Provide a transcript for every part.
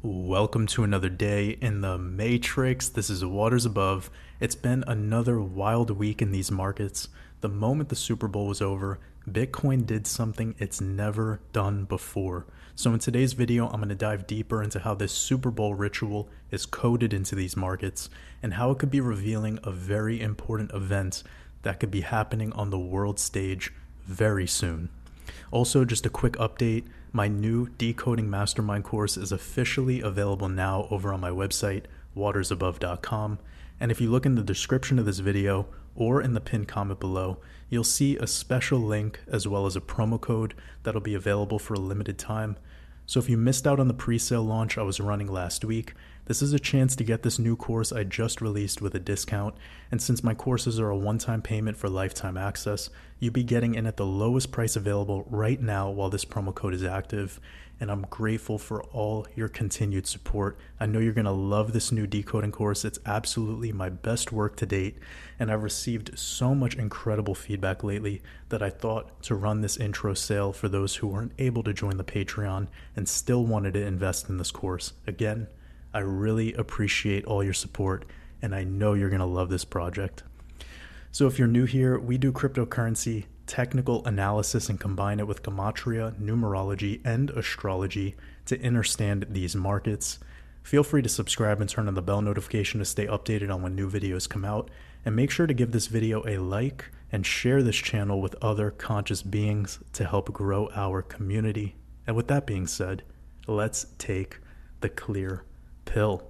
Welcome to another day in the Matrix. This is Waters Above. It's been another wild week in these markets. The moment the Super Bowl was over, Bitcoin did something it's never done before. So in today's video, I'm going to dive deeper into how this Super Bowl ritual is coded into these markets and how it could be revealing a very important event that could be happening on the world stage very soon. Also, just a quick update, my new Decoding Mastermind course is officially available now over on my website, watersabove.com. And if you look in the description of this video or in the pinned comment below, you'll see a special link as well as a promo code that'll be available for a limited time. So if you missed out on the pre-sale launch I was running last week, this is a chance to get this new course I just released with a discount, and since my courses are a one-time payment for lifetime access, you'll be getting in at the lowest price available right now while this promo code is active, and I'm grateful for all your continued support. I know you're going to love this new decoding course. It's absolutely my best work to date, and I've received so much incredible feedback lately that I thought to run this intro sale for those who weren't able to join the Patreon and still wanted to invest in this course. Again, I really appreciate all your support, and I know you're going to love this project. So if you're new here, we do cryptocurrency, technical analysis, and combine it with gematria, numerology, and astrology to understand these markets. Feel free to subscribe and turn on the bell notification to stay updated on when new videos come out, and make sure to give this video a like and share this channel with other conscious beings to help grow our community. And with that being said, let's take the clear pill.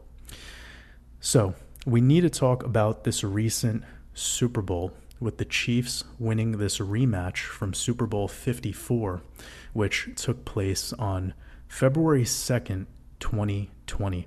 So we need to talk about this recent Super Bowl with the Chiefs winning this rematch from Super Bowl 54, which took place on February 2nd, 2020.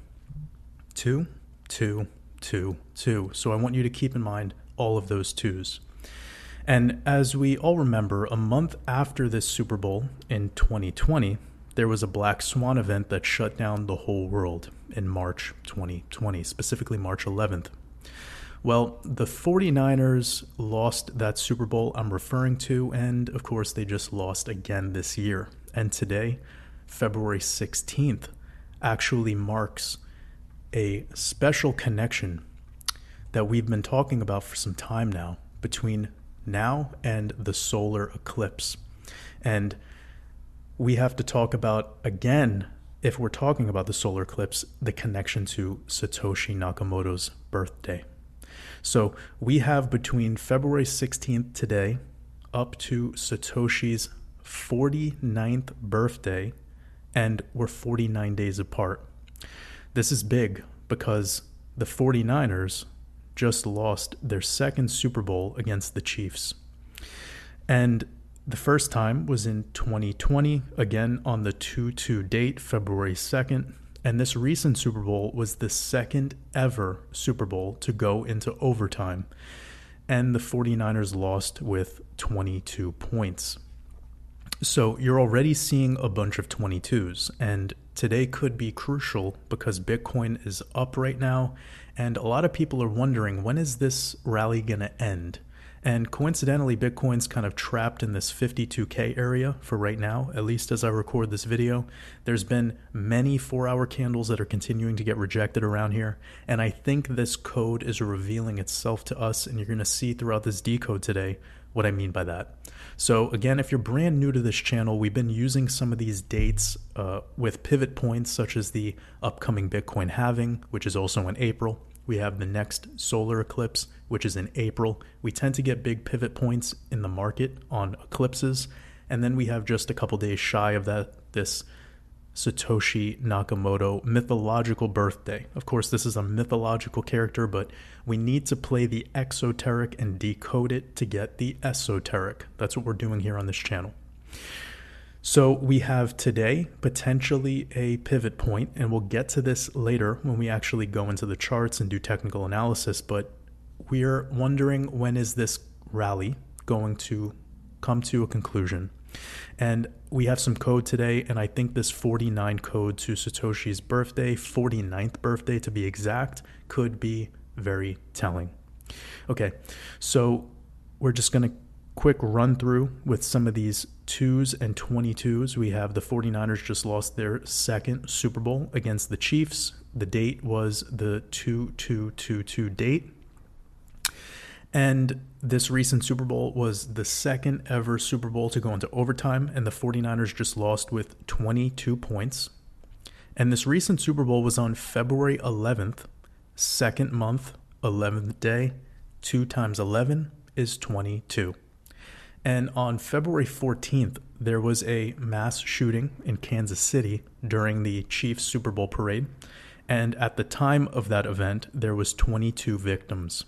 2, 2, 2, 2. So I want you to keep in mind all of those twos. And as we all remember, a month after this Super Bowl in 2020, there was a Black Swan event that shut down the whole world in March 2020, specifically March 11th. Well, the 49ers lost that Super Bowl I'm referring to, and of course they just lost again this year. And today, February 16th, actually marks a special connection that we've been talking about for some time now between now and the solar eclipse. And we have to talk about, again, if we're talking about the solar eclipse, the connection to Satoshi Nakamoto's birthday. So we have between February 16th today up to Satoshi's 49th birthday, and we're 49 days apart. This is big because the 49ers just lost their second Super Bowl against the Chiefs. And the first time was in 2020, again on the 2-2 date, February 2nd. And this recent Super Bowl was the second ever Super Bowl to go into overtime. And the 49ers lost with 22 points. So you're already seeing a bunch of 22s. And today could be crucial because Bitcoin is up right now. And a lot of people are wondering, when is this rally going to end? And coincidentally, Bitcoin's kind of trapped in this 52K area for right now, at least as I record this video. There's been many 4-hour candles that are continuing to get rejected around here. And I think this code is revealing itself to us, and you're going to see throughout this decode today what I mean by that. So again, if you're brand new to this channel, we've been using some of these dates with pivot points, such as the upcoming Bitcoin halving, which is also in April. We have the next solar eclipse, which is in April. We tend to get big pivot points in the market on eclipses. And then we have just a couple days shy of that, this Satoshi Nakamoto mythological birthday. Of course, this is a mythological character, but we need to play the exoteric and decode it to get the esoteric. That's what we're doing here on this channel. So we have today potentially a pivot point, and we'll get to this later when we actually go into the charts and do technical analysis, but we're wondering, when is this rally going to come to a conclusion? And we have some code today, and I think this 49 code to Satoshi's birthday, 49th birthday to be exact, could be very telling. Okay, so we're just going to quick run through with some of these 2s and 22s, we have the 49ers just lost their second Super Bowl against the Chiefs. The date was the 2-2-2-2 date. And this recent Super Bowl was the second ever Super Bowl to go into overtime, and the 49ers just lost with 22 points. And this recent Super Bowl was on February 11th, second month, 11th day. 2 times 11 is 22. And on February 14th, there was a mass shooting in Kansas City during the Chiefs Super Bowl parade. And at the time of that event, there was 22 victims.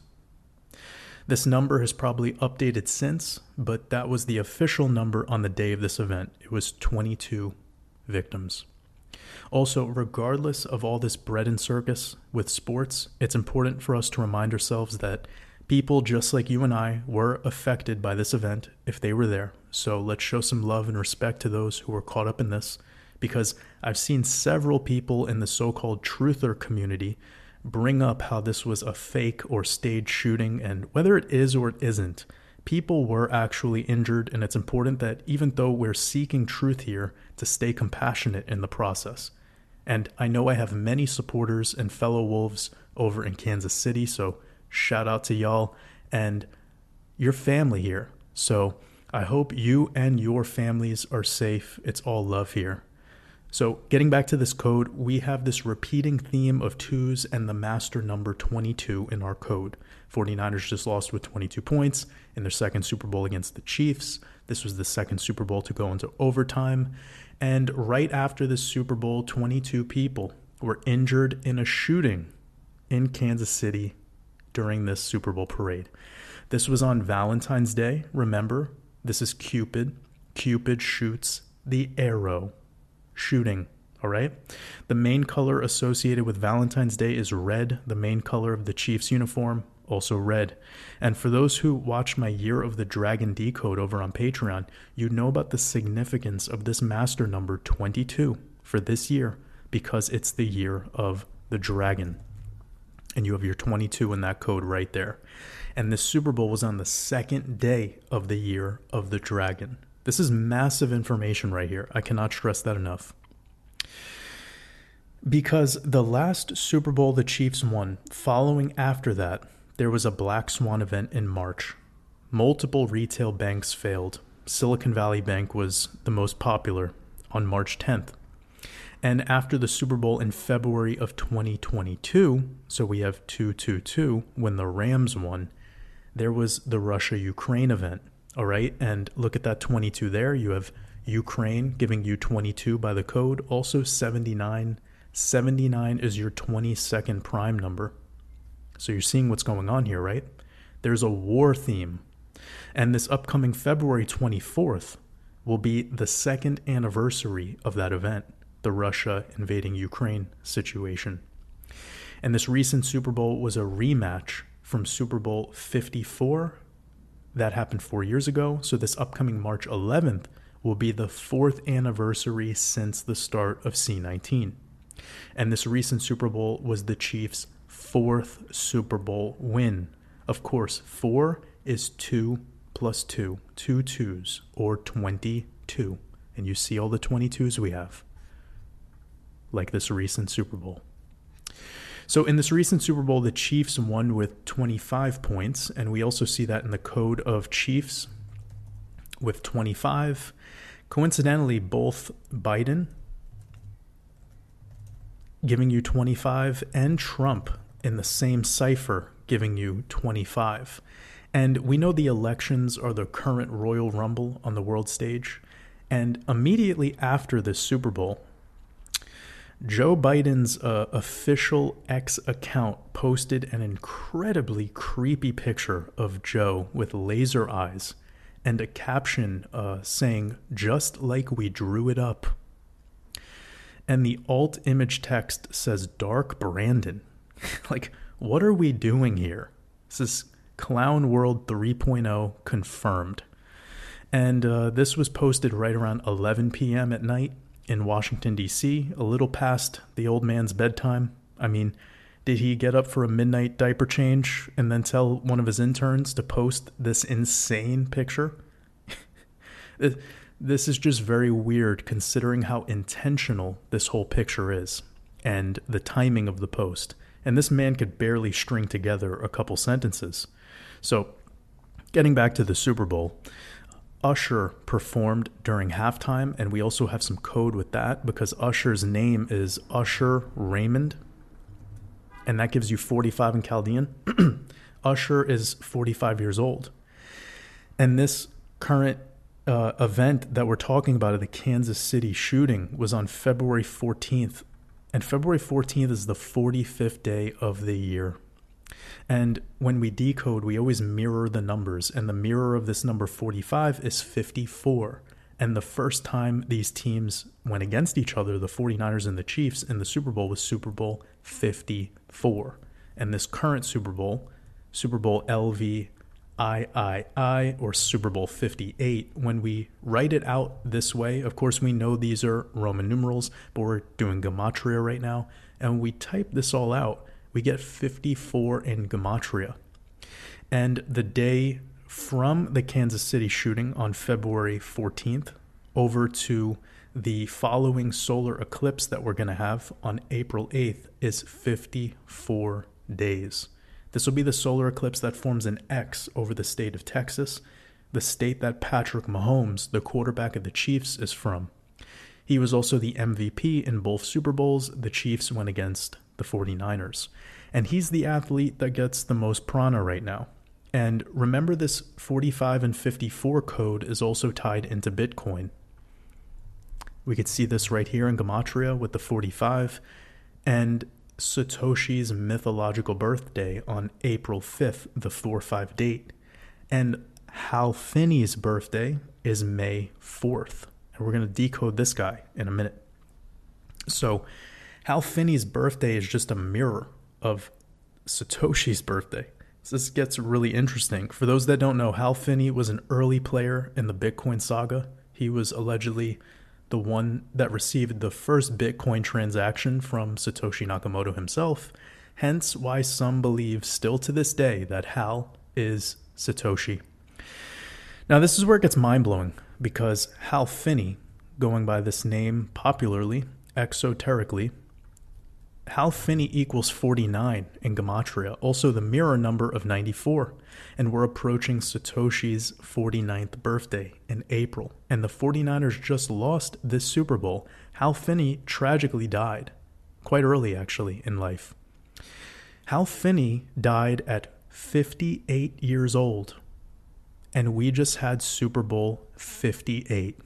This number has probably updated since, but that was the official number on the day of this event. It was 22 victims. Also, regardless of all this bread and circus with sports, it's important for us to remind ourselves that people just like you and I were affected by this event if they were there. So let's show some love and respect to those who were caught up in this, because I've seen several people in the so-called truther community bring up how this was a fake or staged shooting, and whether it is or it isn't, people were actually injured, and it's important that even though we're seeking truth here, to stay compassionate in the process. And I know I have many supporters and fellow Wolves over in Kansas City, so shout out to y'all and your family here. So I hope you and your families are safe. It's all love here. So getting back to this code, we have this repeating theme of 2s and the master number 22 in our code. 49ers just lost with 22 points in their second Super Bowl against the Chiefs. This was the second Super Bowl to go into overtime. And right after the Super Bowl, 22 people were injured in a shooting in Kansas City during this Super Bowl parade. This was on Valentine's Day. Remember, this is Cupid. Cupid shoots the arrow. Shooting, all right? The main color associated with Valentine's Day is red, the main color of the Chiefs uniform, also red. And for those who watch my Year of the Dragon Decode over on Patreon, you know about the significance of this master number 22 for this year, because it's the year of the dragon. And you have your 22 in that code right there. And this Super Bowl was on the second day of the year of the dragon. This is massive information right here. I cannot stress that enough. Because the last Super Bowl the Chiefs won, following after that, there was a Black Swan event in March. Multiple retail banks failed. Silicon Valley Bank was the most popular on March 10th. And after the Super Bowl in February of 2022, so we have 2-2-2, when the Rams won, there was the Russia-Ukraine event. All right, and look at that 22 there. You have Ukraine giving you 22 by the code. Also 79. 79 is your 22nd prime number. So you're seeing what's going on here, right? There's a war theme. And this upcoming February 24th will be the second anniversary of that event, the Russia invading Ukraine situation. And this recent Super Bowl was a rematch from Super Bowl 54. That happened 4 years ago, so this upcoming March 11th will be the 4th anniversary since the start of C19. And this recent Super Bowl was the Chiefs' 4th Super Bowl win. Of course, 4 is 2 plus 2, 2 2s, or 22. And you see all the 22s we have, like this recent Super Bowl. So in this recent Super Bowl, the Chiefs won with 25 points, and we also see that in the code of Chiefs with 25. Coincidentally, both Biden giving you 25 and Trump in the same cipher giving you 25. And we know the elections are the current Royal Rumble on the world stage. And immediately after this Super Bowl, Joe Biden's official X account posted an incredibly creepy picture of Joe with laser eyes and a caption saying, "Just like we drew it up." And the alt image text says, "Dark Brandon." Like, what are we doing here? This is Clown World 3.0 confirmed. And this was posted right around 11 p.m. at night in Washington, D.C., a little past the old man's bedtime. I mean, did he get up for a midnight diaper change and then tell one of his interns to post this insane picture? This is just very weird considering how intentional this whole picture is and the timing of the post. And this man could barely string together a couple sentences. So, getting back to the Super Bowl, Usher performed during halftime, and we also have some code with that because Usher's name is Usher Raymond, and that gives you 45 in Chaldean. Usher is 45 years old. And this current event that we're talking about, the Kansas City shooting, was on February 14th. And February 14th is the 45th day of the year. And when we decode, we always mirror the numbers. And the mirror of this number 45 is 54. And the first time these teams went against each other, the 49ers and the Chiefs, in the Super Bowl was Super Bowl 54. And this current Super Bowl LVIII, or Super Bowl 58, when we write it out this way, of course we know these are Roman numerals, but we're doing Gematria right now. And when we type this all out, we get 54 in Gematria. And the day from the Kansas City shooting on February 14th over to the following solar eclipse that we're going to have on April 8th is 54 days. This will be the solar eclipse that forms an X over the state of Texas, the state that Patrick Mahomes, the quarterback of the Chiefs, is from. He was also the MVP in both Super Bowls. The Chiefs went against the 49ers. And he's the athlete that gets the most prana right now. And remember, this 45 and 54 code is also tied into Bitcoin. We could see this right here in Gematria with the 45. And Satoshi's mythological birthday on April 5th, the 4-5 date. And Hal Finney's birthday is May 4th. And we're going to decode this guy in a minute. So Hal Finney's birthday is just a mirror of Satoshi's birthday. So this gets really interesting. For those that don't know, Hal Finney was an early player in the Bitcoin saga. He was allegedly the one that received the first Bitcoin transaction from Satoshi Nakamoto himself, hence why some believe still to this day that Hal is Satoshi. Now this is where it gets mind-blowing, because Hal Finney, going by this name popularly, exoterically, Hal Finney equals 49 in Gematria, also the mirror number of 94. And we're approaching Satoshi's 49th birthday in April. And the 49ers just lost this Super Bowl. Hal Finney tragically died, quite early actually in life. Hal Finney died at 58 years old. And we just had Super Bowl 58.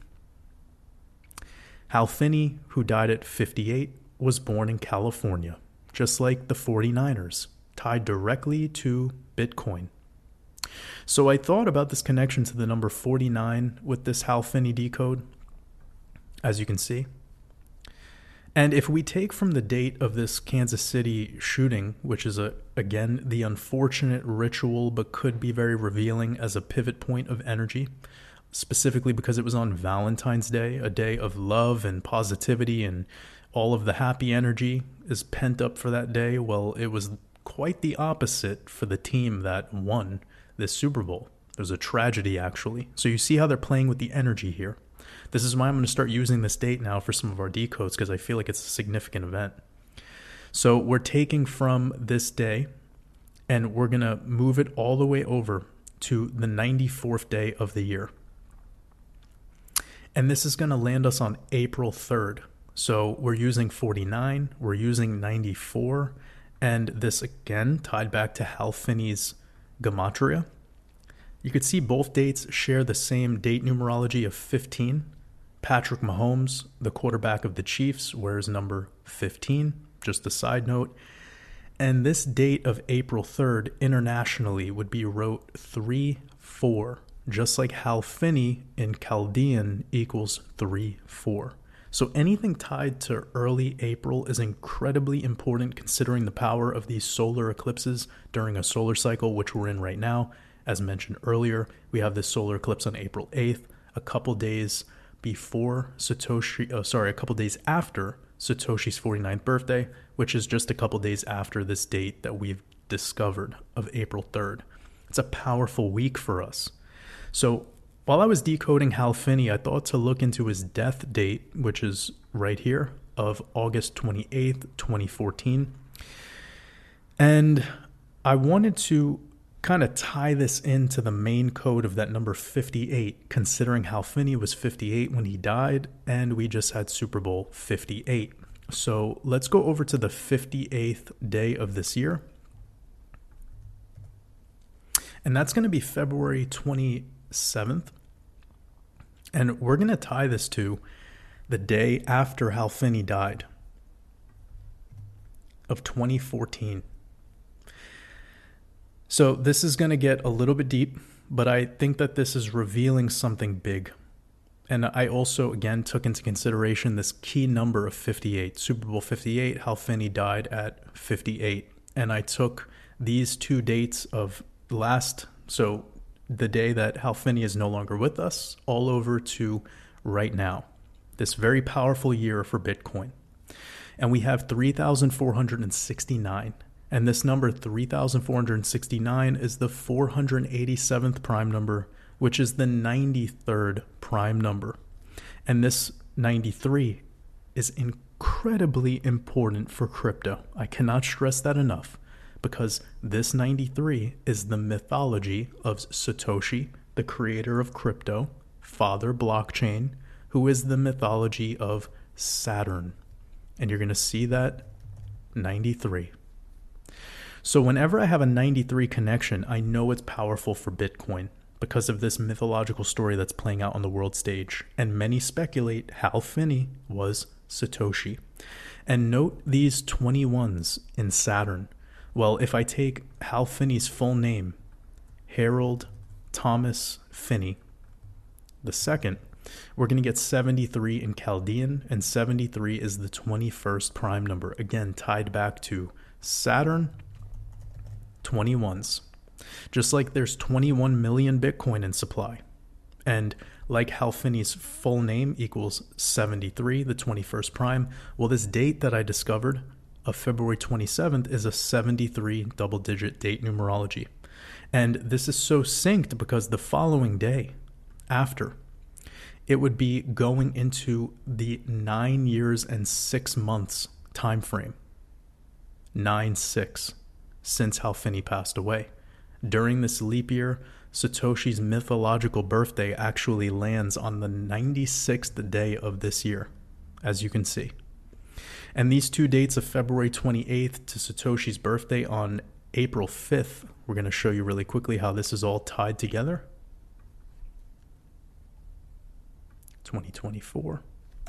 Hal Finney, who died at 58, was born in California, just like the 49ers, tied directly to Bitcoin. So I thought about this connection to the number 49 with this Hal Finney decode, as you can see. And if we take from the date of this Kansas City shooting, which is, again, the unfortunate ritual, but could be very revealing as a pivot point of energy, specifically because it was on Valentine's Day, a day of love and positivity, and all of the happy energy is pent up for that day. Well, it was quite the opposite for the team that won this Super Bowl. There's a tragedy, actually. So you see how they're playing with the energy here. This is why I'm going to start using this date now for some of our decodes, because I feel like it's a significant event. So we're taking from this day, and we're going to move it all the way over to the 94th day of the year. And this is going to land us on April 3rd. So we're using 49, we're using 94, and this again tied back to Hal Finney's Gematria. You could see both dates share the same date numerology of 15. Patrick Mahomes, the quarterback of the Chiefs, wears number 15, just a side note. And this date of April 3rd internationally would be wrote 3-4, just like Hal Finney in Chaldean equals 3-4. So anything tied to early April is incredibly important considering the power of these solar eclipses during a solar cycle, which we're in right now. As mentioned earlier, we have this solar eclipse on April 8th, a couple days after Satoshi's 49th birthday, which is just a couple days after this date that we've discovered of April 3rd. It's a powerful week for us. So While I was decoding Hal Finney, I thought to look into his death date, which is right here, of August 28th, 2014. And I wanted to kind of tie this into the main code of that number 58, considering Hal Finney was 58 when he died, and we just had Super Bowl 58. So let's go over to the 58th day of this year. And that's going to be February 27th. And we're going to tie this to the day after Hal Finney died of 2014. So this is going to get a little bit deep, but I think that this is revealing something big. And I also, again, took into consideration this key number of 58. Super Bowl 58, Hal Finney died at 58. And I took these two dates of so the day that Hal Finney is no longer with us, all over to right now. This very powerful year for Bitcoin. And we have 3,469. And this number, 3,469, is the 487th prime number, which is the 93rd prime number. And this 93 is incredibly important for crypto. I cannot stress that enough, because this 93 is the mythology of Satoshi, the creator of crypto, father blockchain, who is the mythology of Saturn. And you're going to see that 93. So whenever I have a 93 connection, I know it's powerful for Bitcoin because of this mythological story that's playing out on the world stage. And many speculate Hal Finney was Satoshi. And note these 21s in Saturn. Well, if I take Hal Finney's full name, Harold Thomas Finney II, we're going to get 73 in Chaldean, and 73 is the 21st prime number. Again, tied back to Saturn, 21s. Just like there's 21 million Bitcoin in supply. And like Hal Finney's full name equals 73, the 21st prime, well, this date that I discovered of February 27th is a 73 double-digit date numerology. And this is so synced because the following day after, it would be going into the 9 years and 6 months time frame. 9-6 since Hal Finney passed away. During this leap year, Satoshi's mythological birthday actually lands on the 96th day of this year, as you can see. And these two dates of February 28th to Satoshi's birthday on April 5th, we're going to show you really quickly how this is all tied together. 2024.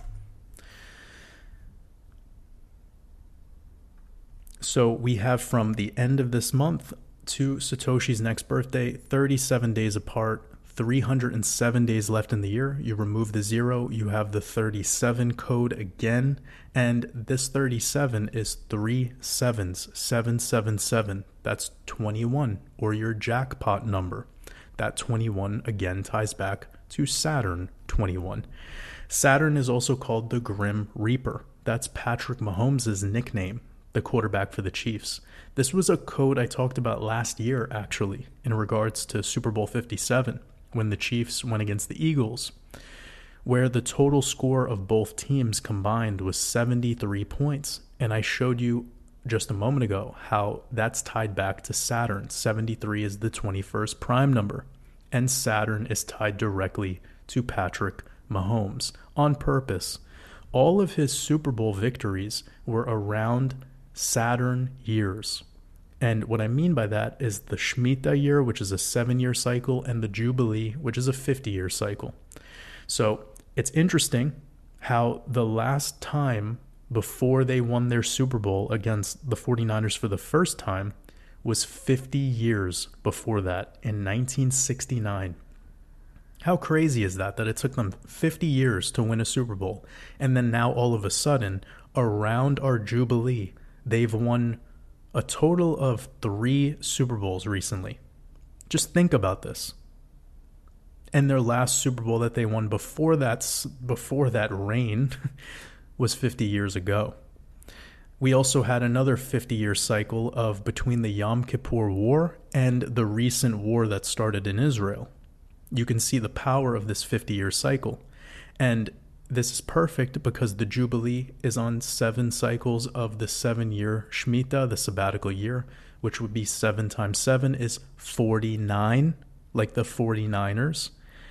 So we have from the end of this month to Satoshi's next birthday, 37 days apart, 307 days left in the year. You remove the 0, you have the 37 code again, and this 37 is 3 sevens, 777. That's 21, or your jackpot number. That 21 again ties back to Saturn 21. Saturn is also called the Grim Reaper. That's Patrick Mahomes' nickname, the quarterback for the Chiefs. This was a code I talked about last year, actually, in regards to Super Bowl 57, when the Chiefs went against the Eagles, where the total score of both teams combined was 73 points. And I showed you just a moment ago how that's tied back to Saturn. 73 is the 21st prime number, and Saturn is tied directly to Patrick Mahomes on purpose. All of his Super Bowl victories were around Saturn years. And what I mean by that is the Shemitah year, which is a 7-year cycle, and the Jubilee, which is a 50-year cycle. So it's interesting how the last time before they won their Super Bowl against the 49ers for the first time was 50 years before that, in 1969. How crazy is that it took them 50 years to win a Super Bowl, and then now all of a sudden, around our Jubilee, they've won a total of 3 Super Bowls recently. Just think about this. And their last Super Bowl that they won before that reign was 50 years ago. We also had another 50-year cycle of between the Yom Kippur War and the recent war that started in Israel. you can see the power of this 50-year cycle. And this is perfect because the Jubilee is on 7 cycles of the 7-year Shemitah, the sabbatical year, which would be 7 times 7 is 49, like the 49ers.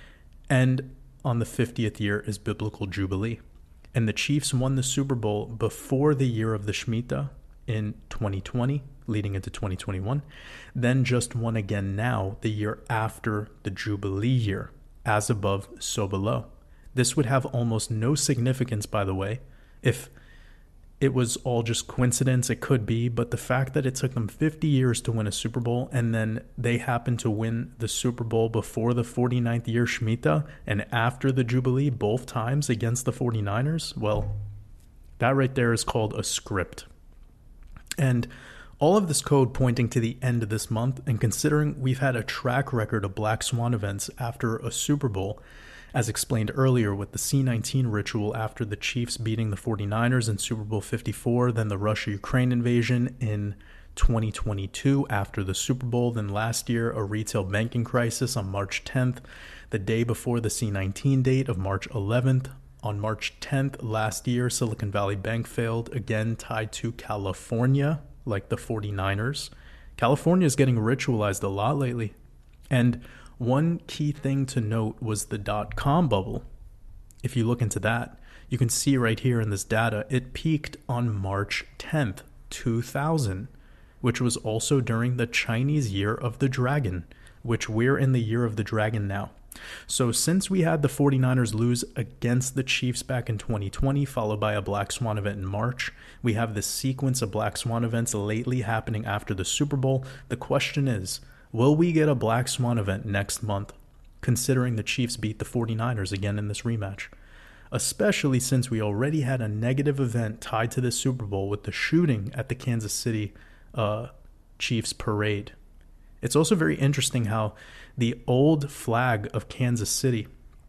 And on the 50th year is biblical Jubilee. And the Chiefs won the Super Bowl before the year of the Shemitah in 2020, leading into 2021, then just won again now, the year after the Jubilee year, as above, so below. This would have almost no significance, by the way. If it was all just coincidence, it could be, but the fact that it took them 50 years to win a Super Bowl and then they happened to win the Super Bowl before the 49th year Shemitah and after the Jubilee both times against the 49ers, well, that right there is called a script. And all of this code pointing to the end of this month, and considering we've had a track record of Black Swan events after a Super Bowl, as explained earlier with the C-19 ritual after the Chiefs beating the 49ers in Super Bowl 54, then the Russia-Ukraine invasion in 2022 after the Super Bowl, then last year a retail banking crisis on March 10th, the day before the C-19 date of March 11th. On March 10th last year, Silicon Valley Bank failed, again tied to California, like the 49ers. California is getting ritualized a lot lately. And one key thing to note was the dot-com bubble. If you look into that, you can see right here in this data, it peaked on March 10th, 2000, which was also during the Chinese Year of the Dragon, which we're in the Year of the Dragon now. So since we had the 49ers lose against the Chiefs back in 2020, followed by a Black Swan event in March, we have this sequence of Black Swan events lately happening after the Super Bowl. The question is, will we get a Black Swan event next month, considering the Chiefs beat the 49ers again in this rematch? Especially since we already had a negative event tied to this Super Bowl with the shooting at the Kansas City Chiefs parade. It's also very interesting how the old flag of Kansas City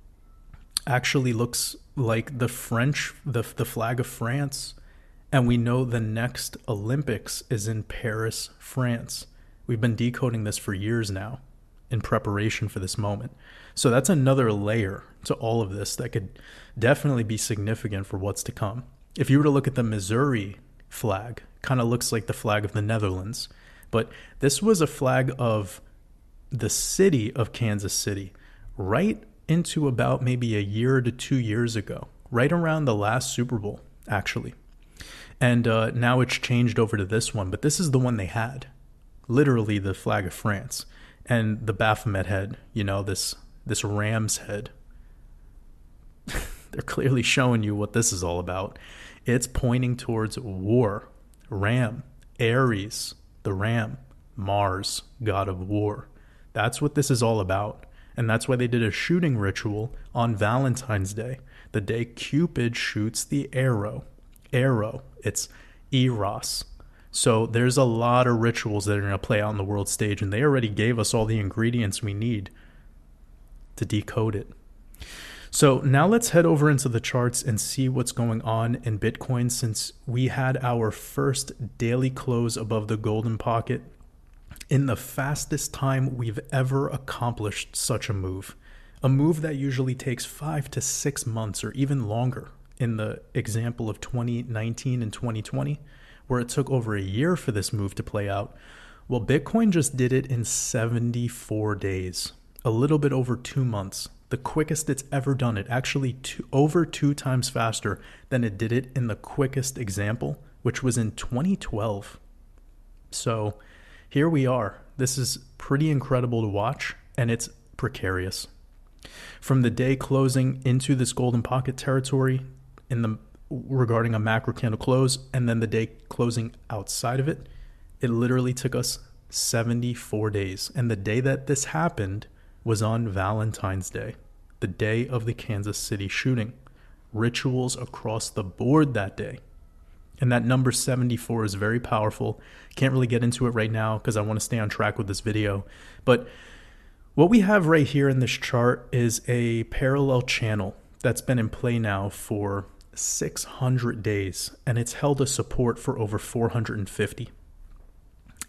actually looks like the flag of France. And we know the next Olympics is in Paris, France. We've been decoding this for years now in preparation for this moment. So that's another layer to all of this that could definitely be significant for what's to come. If you were to look at the Missouri flag, kind of looks like the flag of the Netherlands. But this was a flag of the city of Kansas City right into about maybe a year to 2 years ago, right around the last Super Bowl, actually. And now it's changed over to this one, but this is the one they had. Literally the flag of France. And the Baphomet head, you know, this ram's head. They're clearly showing you what this is all about. It's pointing towards war. Ram, Ares, the ram, Mars, god of war. That's what this is all about. And that's why they did a shooting ritual on Valentine's Day, the day Cupid shoots the arrow. It's Eros. So there's a lot of rituals that are going to play out on the world stage, and they already gave us all the ingredients we need to decode it. So now let's head over into the charts and see what's going on in Bitcoin, since we had our first daily close above the golden pocket in the fastest time we've ever accomplished such a move that usually takes 5 to 6 months or even longer in the example of 2019 and 2020, where it took over a year for this move to play out. Well, Bitcoin just did it in 74 days, a little bit over 2 months. The quickest it's ever done it, actually over 2 times faster than it did it in the quickest example, which was in 2012. So here we are. This is pretty incredible to watch, and it's precarious. From the day closing into this golden pocket territory regarding a macro candle close, and then the day closing outside of it, it literally took us 74 days. And the day that this happened was on Valentine's Day, the day of the Kansas City shooting. Rituals across the board that day. And that number 74 is very powerful. Can't really get into it right now because I want to stay on track with this video. But what we have right here in this chart is a parallel channel that's been in play now for 600 days, and it's held a support for over 450.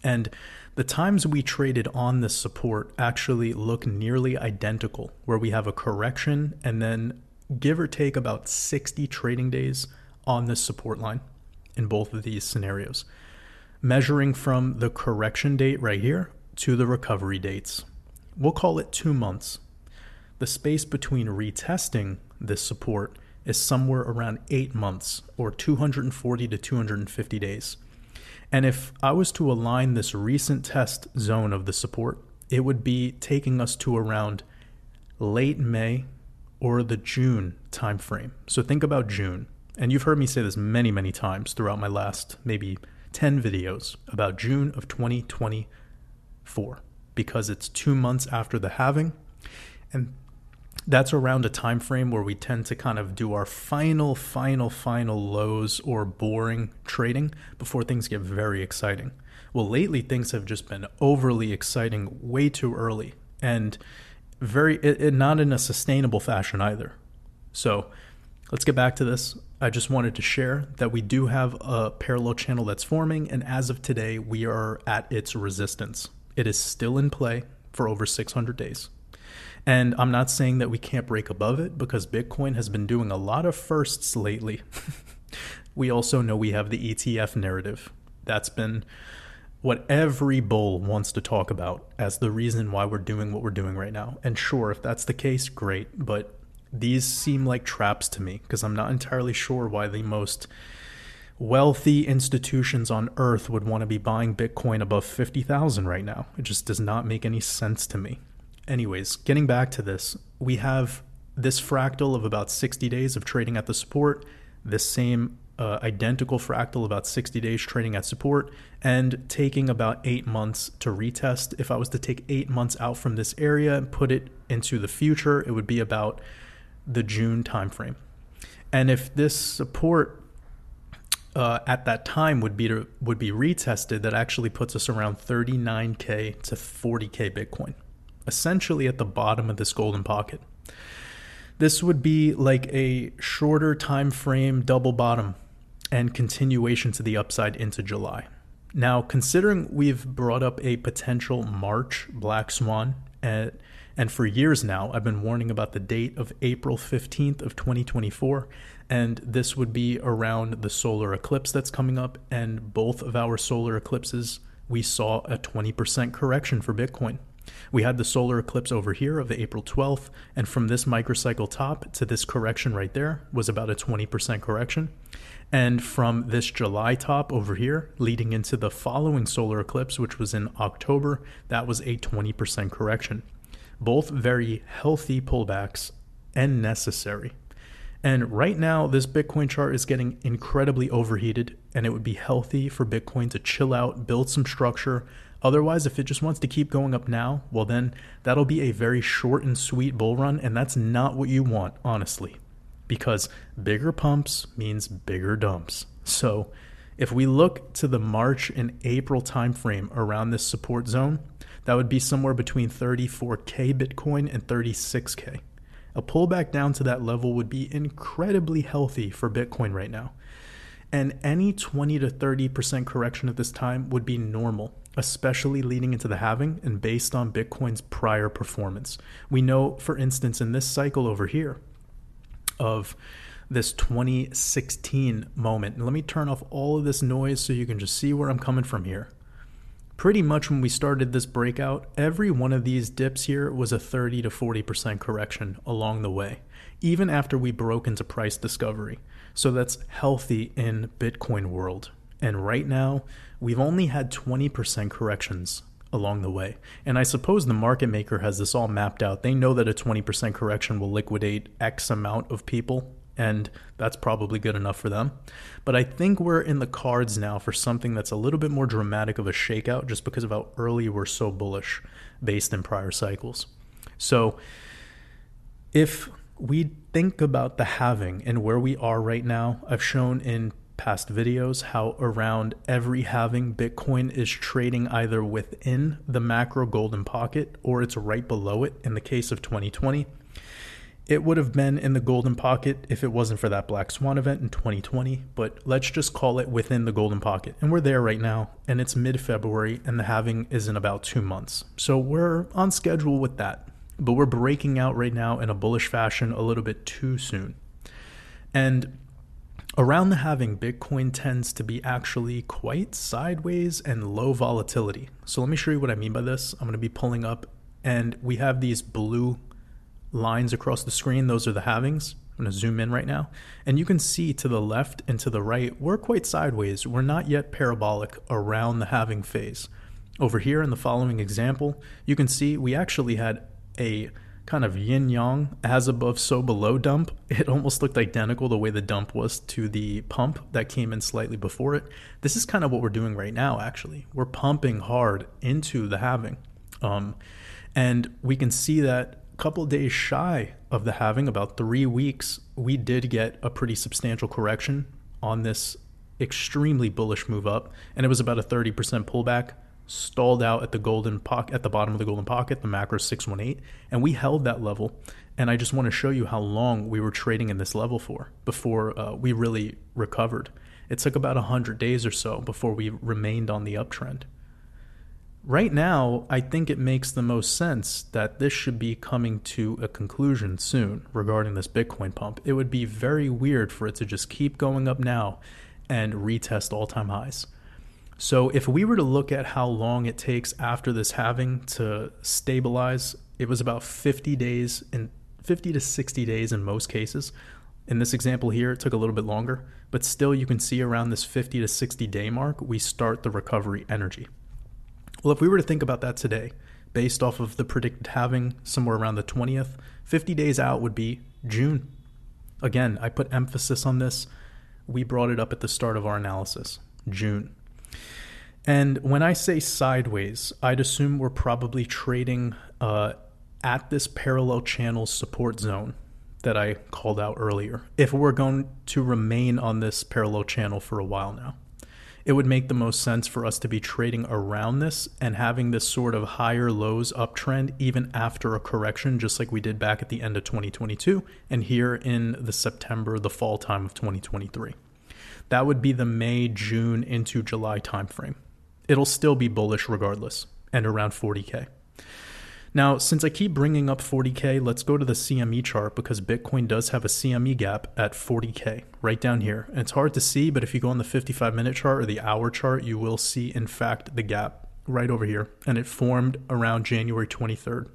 And the times we traded on this support actually look nearly identical, where we have a correction and then give or take about 60 trading days on this support line in both of these scenarios, measuring from the correction date right here to the recovery dates. We'll call it 2 months. The space between retesting this support is somewhere around 8 months, or 240 to 250 days. And if I was to align this recent test zone of the support, it would be taking us to around late May or the June timeframe. So think about June. And you've heard me say this many, many times throughout my last maybe 10 videos about June of 2024, because it's 2 months after the halving. And that's around a time frame where we tend to kind of do our final lows or boring trading before things get very exciting. Well, lately things have just been overly exciting way too early, and not in a sustainable fashion either. So let's get back to this. I just wanted to share that we do have a parallel channel that's forming, and as of today, we are at its resistance. It is still in play for over 600 days. And I'm not saying that we can't break above it, because Bitcoin has been doing a lot of firsts lately. We also know we have the ETF narrative. That's been what every bull wants to talk about as the reason why we're doing what we're doing right now. And sure, if that's the case, great. But these seem like traps to me, because I'm not entirely sure why the most wealthy institutions on earth would want to be buying Bitcoin above 50,000 right now. It just does not make any sense to me. Anyways, getting back to this, we have this fractal of about 60 days of trading at the support, this same identical fractal about 60 days trading at support, and taking about 8 months to retest. If I was to take 8 months out from this area and put it into the future, it would be about the June timeframe. And if this support at that time would be retested, that actually puts us around 39K to 40K Bitcoin, essentially at the bottom of this golden pocket. This would be like a shorter time frame double bottom and continuation to the upside into July. Now, considering we've brought up a potential March black swan, and for years now, I've been warning about the date of April 15th of 2024, and this would be around the solar eclipse that's coming up, and both of our solar eclipses, we saw a 20% correction for Bitcoin. We had the solar eclipse over here of April 12th, and from this microcycle top to this correction right there was about a 20% correction. And from this July top over here, leading into the following solar eclipse, which was in October, that was a 20% correction. Both very healthy pullbacks and necessary. And right now, this Bitcoin chart is getting incredibly overheated, and it would be healthy for Bitcoin to chill out, build some structure. Otherwise, if it just wants to keep going up now, well then that'll be a very short and sweet bull run, and that's not what you want, honestly, because bigger pumps means bigger dumps. So if we look to the March and April timeframe around this support zone, that would be somewhere between 34K Bitcoin and 36K. A pullback down to that level would be incredibly healthy for Bitcoin right now. And any 20 to 30% correction at this time would be normal, especially leading into the halving and based on Bitcoin's prior performance. We know, for instance, in this cycle over here of this 2016 moment, and let me turn off all of this noise so you can just see where I'm coming from here. Pretty much when we started this breakout, every one of these dips here was a 30 to 40% correction along the way, even after we broke into price discovery. So that's healthy in Bitcoin world. And right now, we've only had 20% corrections along the way. And I suppose the market maker has this all mapped out. They know that a 20% correction will liquidate X amount of people, and that's probably good enough for them. But I think we're in the cards now for something that's a little bit more dramatic of a shakeout, just because of how early we're so bullish based in prior cycles. So if we think about the halving and where we are right now, I've shown in past videos how around every halving Bitcoin is trading either within the macro golden pocket or it's right below it in the case of 2020. It would have been in the golden pocket if it wasn't for that Black Swan event in 2020, but let's just call it within the golden pocket. And we're there right now, and it's mid-February, and the halving is in about 2 months. So we're on schedule with that. But we're breaking out right now in a bullish fashion a little bit too soon. And around the halving, Bitcoin tends to be actually quite sideways and low volatility. So let me show you what I mean by this. I'm going to be pulling up, and we have these blue lines across the screen. Those are the halvings. I'm going to zoom in right now. And you can see to the left and to the right, we're quite sideways. We're not yet parabolic around the halving phase. Over here in the following example, you can see we actually had a kind of yin-yang, as above, so below dump. It almost looked identical the way the dump was to the pump that came in slightly before it. This is kind of what we're doing right now, actually. We're pumping hard into the halving. And we can see that a couple days shy of the halving, about 3 weeks, we did get a pretty substantial correction on this extremely bullish move up. And it was about a 30% pullback. Stalled out at the golden pocket, at the bottom of the golden pocket, the macro 618, and we held that level. And I just want to show you how long we were trading in this level for before we really recovered. It took about 100 days or so before we remained on the uptrend. Right now, I think it makes the most sense that this should be coming to a conclusion soon regarding this Bitcoin pump. It would be very weird for it to just keep going up now and retest all-time highs. So if we were to look at how long it takes after this halving to stabilize, it was about 50 days, and 50 to 60 days in most cases. In this example here, it took a little bit longer, but still you can see around this 50 to 60 day mark, we start the recovery energy. Well, if we were to think about that today, based off of the predicted halving somewhere around the 20th, 50 days out would be June. Again, I put emphasis on this. We brought it up at the start of our analysis, June. And when I say sideways, I'd assume we're probably trading at this parallel channel support zone that I called out earlier. If we're going to remain on this parallel channel for a while now, it would make the most sense for us to be trading around this and having this sort of higher lows uptrend even after a correction, just like we did back at the end of 2022 and here in the September, the fall time of 2023. That would be the May, June into July timeframe. It'll still be bullish regardless, and around 40K. Now, since I keep bringing up 40K, let's go to the CME chart because Bitcoin does have a CME gap at 40K right down here. And it's hard to see, but if you go on the 55-minute chart or the hour chart, you will see, in fact, the gap right over here. And it formed around January 23rd.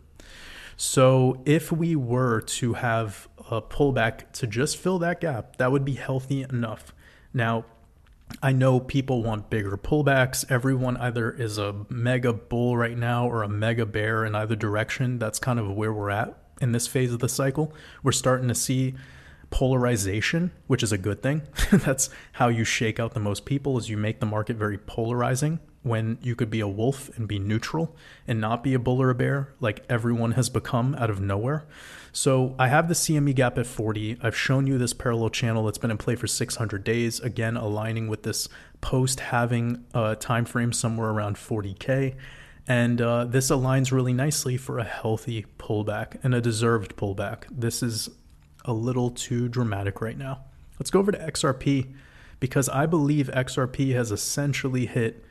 So if we were to have a pullback to just fill that gap, that would be healthy enough. Now, I know people want bigger pullbacks. Everyone either is a mega bull right now or a mega bear in either direction. That's kind of where we're at in this phase of the cycle. We're starting to see polarization, which is a good thing. That's how you shake out the most people, is you make the market very polarizing when you could be a wolf and be neutral and not be a bull or a bear like everyone has become out of nowhere. So I have the CME gap at 40. I've shown you this parallel channel that's been in play for 600 days, again aligning with this post-halving time frame somewhere around 40K. And this aligns really nicely for a healthy pullback and a deserved pullback. This is a little too dramatic right now. Let's go over to XRP because I believe XRP has essentially hit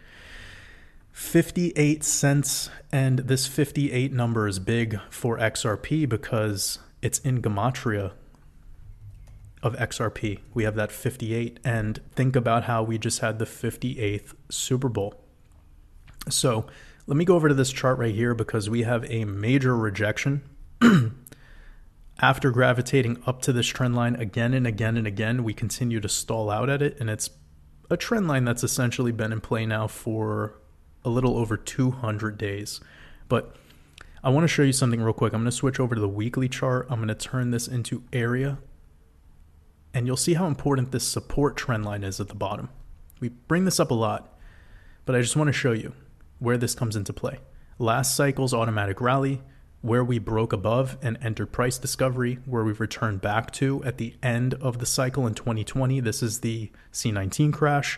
58 cents, and this 58 number is big for XRP because it's in gematria of XRP. We have that 58, and think about how we just had the 58th Super Bowl. So let me go over to this chart right here because we have a major rejection. After gravitating up to this trend line again and again and again, we continue to stall out at it, and it's a trend line that's essentially been in play now for a little over 200 days. But I want to show you something real quick. I'm going to switch over to the weekly chart. I'm going to turn this into area, and you'll see how important this support trend line is at the bottom. We bring this up a lot, but I just want to show you where this comes into play. Last cycle's automatic rally, where we broke above and entered price discovery, where we've returned back to at the end of the cycle in 2020. This is the C19 crash.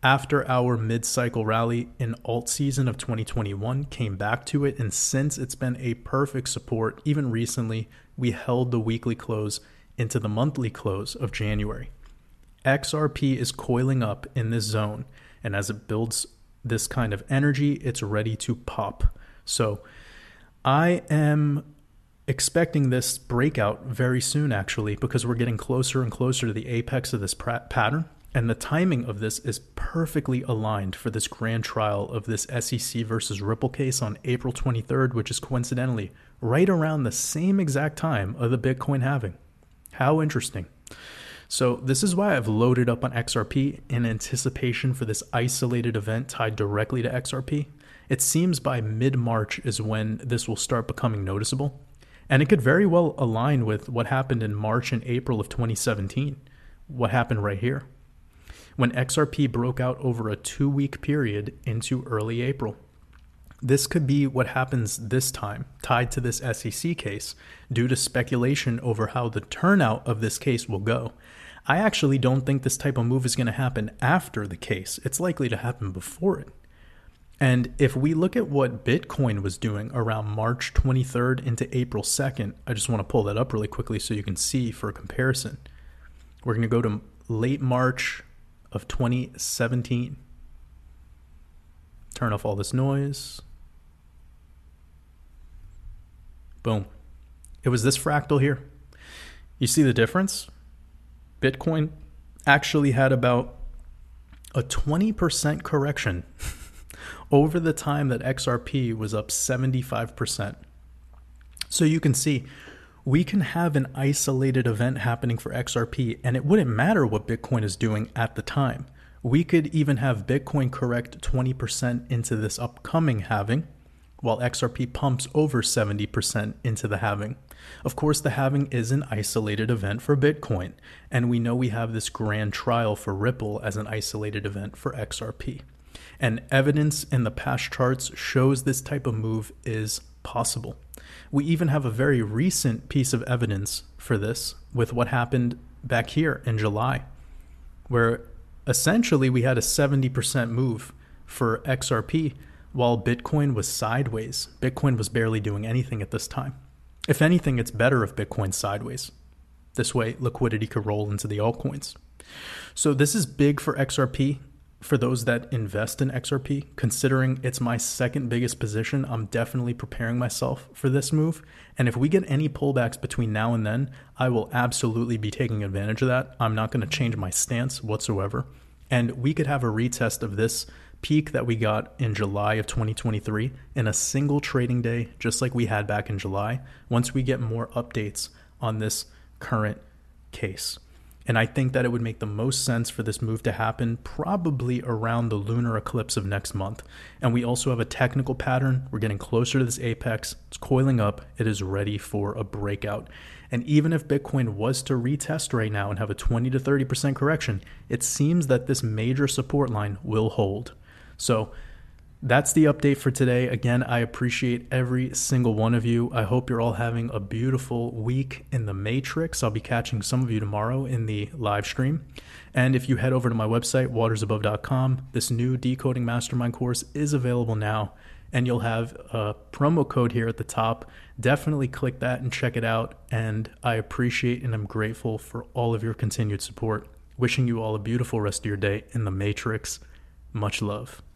after our mid-cycle rally in alt season of 2021, came back to it, and since it's been a perfect support, even recently, we held the weekly close into the monthly close of January. XRP is coiling up in this zone, and as it builds this kind of energy, it's ready to pop. So I am expecting this breakout very soon, actually, because we're getting closer and closer to the apex of this pattern. And the timing of this is perfectly aligned for this grand trial of this SEC versus Ripple case on April 23rd, which is coincidentally right around the same exact time of the Bitcoin halving. How interesting. So this is why I've loaded up on XRP in anticipation for this isolated event tied directly to XRP. It seems by mid-March is when this will start becoming noticeable. And it could very well align with what happened in March and April of 2017. What happened right here, when XRP broke out over a 2-week period into early April. This could be what happens this time, tied to this SEC case, due to speculation over how the turnout of this case will go. I actually don't think this type of move is going to happen after the case. It's likely to happen before it. And if we look at what Bitcoin was doing around March 23rd into April 2nd, I just want to pull that up really quickly so you can see for a comparison. We're going to go to late March of 2017. Turn off all this noise. Boom. It was this fractal here. You see the difference? Bitcoin actually had about a 20% correction over the time that XRP was up 75%. So you can see we can have an isolated event happening for XRP, and it wouldn't matter what Bitcoin is doing at the time. We could even have Bitcoin correct 20% into this upcoming halving, while XRP pumps over 70% into the halving. Of course, the halving is an isolated event for Bitcoin, and we know we have this grand trial for Ripple as an isolated event for XRP. And evidence in the past charts shows this type of move is possible. We even have a very recent piece of evidence for this with what happened back here in July, where essentially we had a 70% move for XRP while Bitcoin was sideways. Bitcoin was barely doing anything at this time. If anything, it's better if Bitcoin's sideways. This way, liquidity could roll into the altcoins. So this is big for XRP. For those that invest in XRP, considering it's my second biggest position, I'm definitely preparing myself for this move. And if we get any pullbacks between now and then, I will absolutely be taking advantage of that. I'm not going to change my stance whatsoever. And we could have a retest of this peak that we got in July of 2023 in a single trading day, just like we had back in July, once we get more updates on this current case. And I think that it would make the most sense for this move to happen probably around the lunar eclipse of next month. And we also have a technical pattern. We're getting closer to this apex. It's coiling up. It is ready for a breakout. And even if Bitcoin was to retest right now and have a 20 to 30% correction, it seems that this major support line will hold. So that's the update for today. Again, I appreciate every single one of you. I hope you're all having a beautiful week in the Matrix. I'll be catching some of you tomorrow in the live stream. And if you head over to my website, watersabove.com, this new Decoding Mastermind course is available now. And you'll have a promo code here at the top. Definitely click that and check it out. And I appreciate and I'm grateful for all of your continued support. Wishing you all a beautiful rest of your day in the Matrix. Much love.